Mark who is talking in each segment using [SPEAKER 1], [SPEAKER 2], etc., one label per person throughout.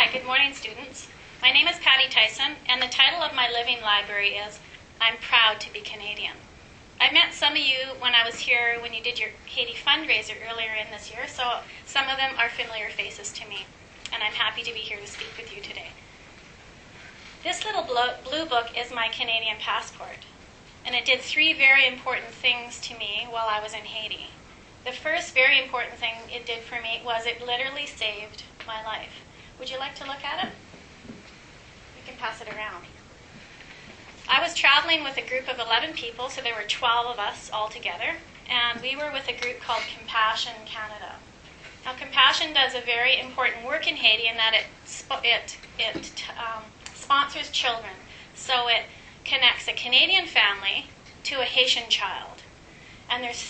[SPEAKER 1] Good morning, students. My name is Patty Tyson, and the title of my living library is I'm Proud to be Canadian. I met some of you when I was here when you did your Haiti fundraiser earlier in this year, so some of them are familiar faces to me, and I'm happy to be here to speak with you today. This little blue book is my Canadian passport, and it did three very important things to me while I was in Haiti. The first very important thing it did for me was it literally saved my life. Would you like to look at it? We can pass it around. I was traveling with a group of 11 people, so there were 12 of us all together, and we were with a group called Compassion Canada. Now, Compassion does a very important work in Haiti in that it sponsors children. So it connects a Canadian family to a Haitian child. And there's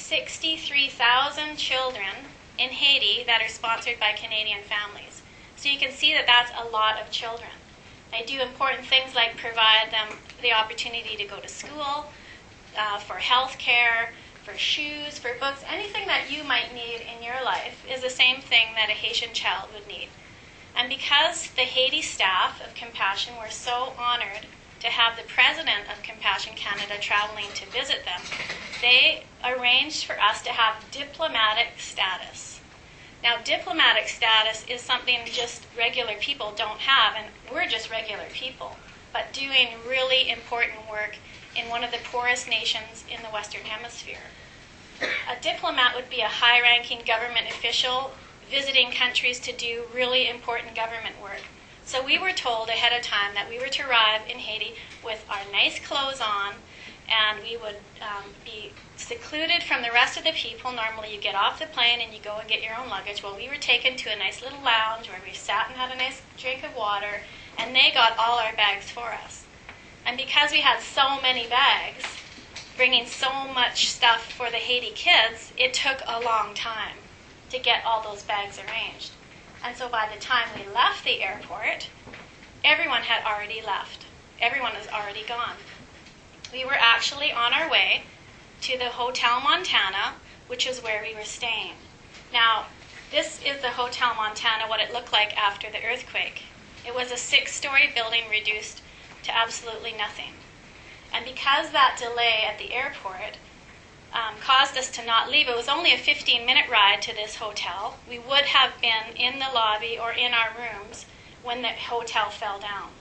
[SPEAKER 1] 63,000 children in Haiti that are sponsored by Canadian families. So you can see that that's a lot of children. They do important things like provide them the opportunity to go to school, for health care, for shoes, for books. Anything that you might need in your life is the same thing that a Haitian child would need. And because the Haiti staff of Compassion were so honored to have the president of Compassion Canada traveling to visit them, they arranged for us to have diplomatic status. Now, diplomatic status is something just regular people don't have, and we're just regular people, but doing really important work in one of the poorest nations in the Western Hemisphere. A diplomat would be a high-ranking government official visiting countries to do really important government work. So we were told ahead of time that we were to arrive in Haiti with our nice clothes on, and we would be secluded from the rest of the people. Normally you get off the plane and you go and get your own luggage. Well, we were taken to a nice little lounge where we sat and had a nice drink of water, and they got all our bags for us. And because we had so many bags, bringing so much stuff for the Haiti kids, it took a long time to get all those bags arranged. And so by the time we left the airport, everyone had already left. Everyone was already gone. We were actually on our way to the Hotel Montana, which is where we were staying. Now, this is the Hotel Montana, what it looked like after the earthquake. It was a 6-story building reduced to absolutely nothing. And because that delay at the airport caused us to not leave, it was only a 15-minute ride to this hotel. We would have been in the lobby or in our rooms when the hotel fell down.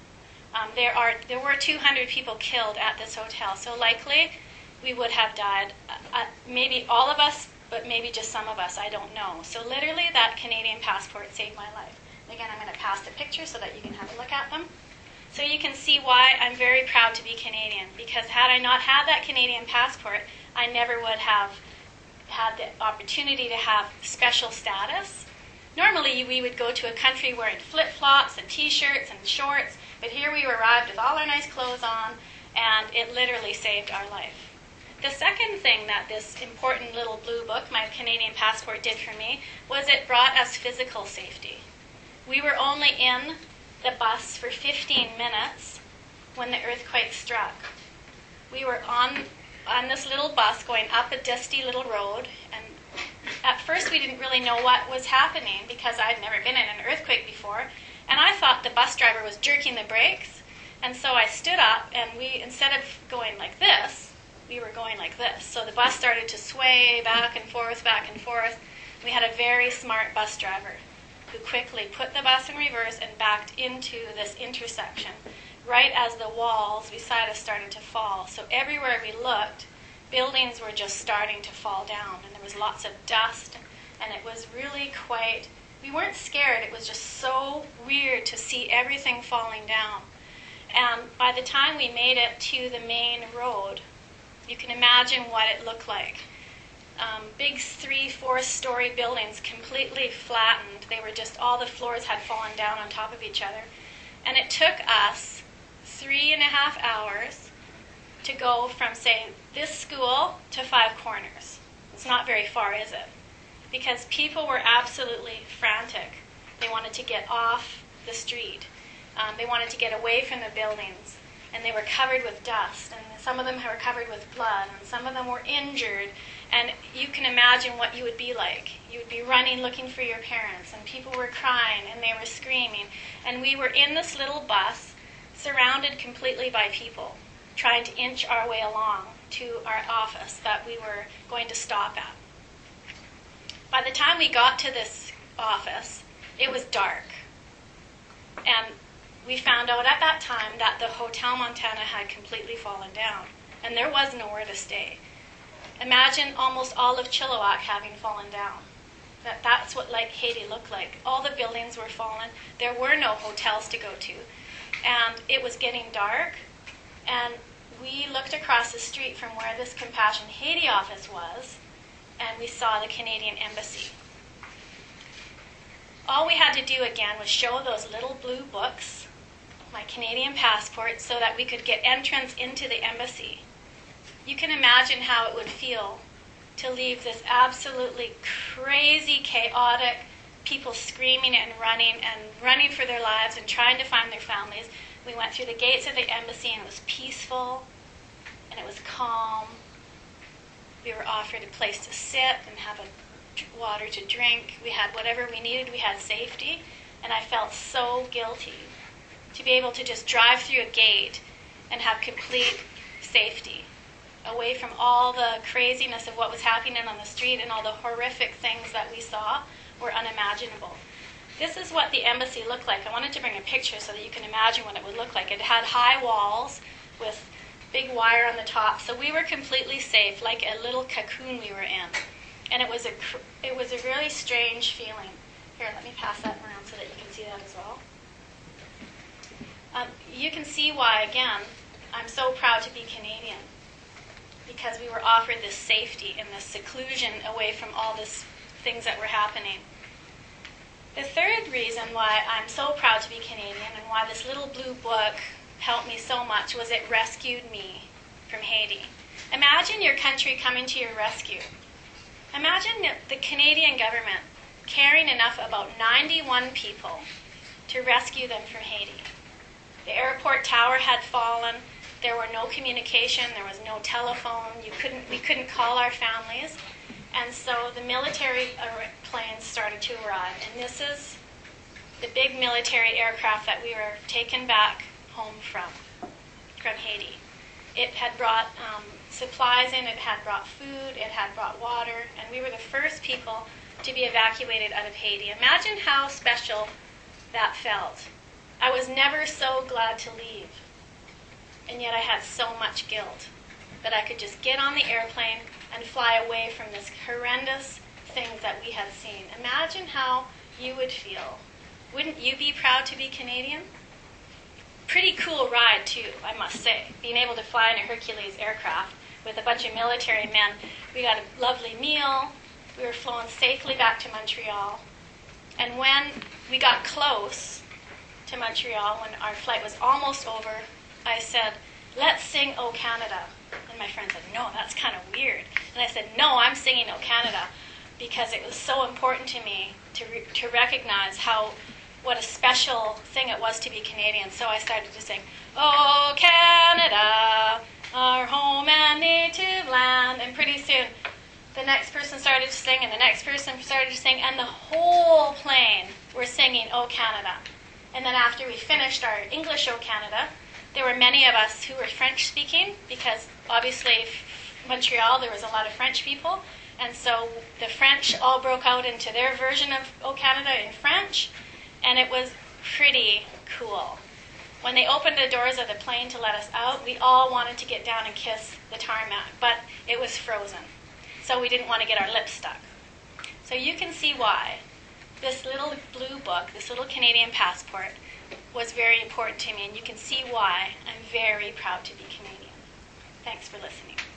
[SPEAKER 1] There were 200 people killed at this hotel, so likely we would have died. Maybe all of us, but maybe just some of us, I don't know. So literally that Canadian passport saved my life. Again, I'm going to pass the pictures so that you can have a look at them. So you can see why I'm very proud to be Canadian, because had I not had that Canadian passport, I never would have had the opportunity to have special status. Normally we would go to a country wearing flip-flops and t-shirts and shorts, but here we arrived with all our nice clothes on, and it literally saved our life. The second thing that this important little blue book, my Canadian passport, did for me was it brought us physical safety. We were only in the bus for 15 minutes when the earthquake struck. We were on this little bus going up a dusty little road, and at first we didn't really know what was happening because I'd never been in an earthquake before, and I thought the bus driver was jerking the brakes, and so I stood up, and instead of going like this, we were going like this. So the bus started to sway back and forth, back and forth. We had a very smart bus driver who quickly put the bus in reverse and backed into this intersection right as the walls beside us started to fall. So everywhere we looked, buildings were just starting to fall down, and there was lots of dust, and it was really quite, we weren't scared, it was just so weird to see everything falling down. And by the time we made it to the main road, you can imagine what it looked like. Big 3-4-story buildings completely flattened. They were just, all the floors had fallen down on top of each other. And it took us 3.5 hours to go from, say, this school to Five Corners. It's not very far, is it? Because people were absolutely frantic. They wanted to get off the street. They wanted to get away from the buildings. And they were covered with dust. And some of them were covered with blood. And some of them were injured. And you can imagine what you would be like. You would be running looking for your parents, and people were crying and they were screaming. And we were in this little bus surrounded completely by people trying to inch our way along to our office that we were going to stop at. By the time we got to this office, it was dark. And we found out at that time that the Hotel Montana had completely fallen down, and there was nowhere to stay. Imagine almost all of Chilliwack having fallen down. That's what Lake Haiti looked like. All the buildings were fallen. There were no hotels to go to. And it was getting dark, and we looked across the street from where this Compassion Haiti office was, and we saw the Canadian Embassy. All we had to do again was show those little blue books, my Canadian passport, so that we could get entrance into the embassy. You can imagine how it would feel to leave this absolutely crazy, chaotic, people screaming and running for their lives and trying to find their families. We went through the gates of the embassy, and it was peaceful, and it was calm. We were offered a place to sit and have water to drink. We had whatever we needed. We had safety, and I felt so guilty to be able to just drive through a gate and have complete safety, away from all the craziness of what was happening on the street, and all the horrific things that we saw were unimaginable. This is what the embassy looked like. I wanted to bring a picture so that you can imagine what it would look like. It had high walls with big wire on the top, so we were completely safe, like a little cocoon we were in. And it was a really strange feeling. Here, let me pass that around so that you can see that as well. You can see why, again, I'm so proud to be Canadian, because we were offered this safety and this seclusion away from all these things that were happening. The third reason why I'm so proud to be Canadian and why this little blue book helped me so much was it rescued me from Haiti. Imagine your country coming to your rescue. Imagine the Canadian government caring enough about 91 people to rescue them from Haiti. The airport tower had fallen. There were no communication. There was no telephone. We couldn't call our families. And so the military planes started to arrive. And this is the big military aircraft that we were taken back home from Haiti. It had brought supplies in. It had brought food. It had brought water. And we were the first people to be evacuated out of Haiti. Imagine how special that felt. I was never so glad to leave. And yet I had so much guilt that I could just get on the airplane and fly away from this horrendous things that we had seen. Imagine how you would feel. Wouldn't you be proud to be Canadian? Pretty cool ride, too, I must say. Being able to fly in a Hercules aircraft with a bunch of military men. We got a lovely meal. We were flown safely back to Montreal. And when we got close to Montreal, when our flight was almost over, I said, "Let's sing O Canada." And my friend said, "No, that's kind of weird." And I said, "No, I'm singing O Canada," because it was so important to me to recognize what a special thing it was to be Canadian. So I started to sing, "O Canada, our home and native land." And pretty soon, the next person started to sing, and the next person started to sing, and the whole plane were singing O Canada. And then after we finished our English O Canada, there were many of us who were French-speaking, because obviously Montreal, there was a lot of French people. And so the French all broke out into their version of O Canada in French, and it was pretty cool. When they opened the doors of the plane to let us out, we all wanted to get down and kiss the tarmac, but it was frozen. So we didn't want to get our lips stuck. So you can see why this little blue book, this little Canadian passport, was very important to me, and you can see why I'm very proud to be Canadian. Thanks for listening.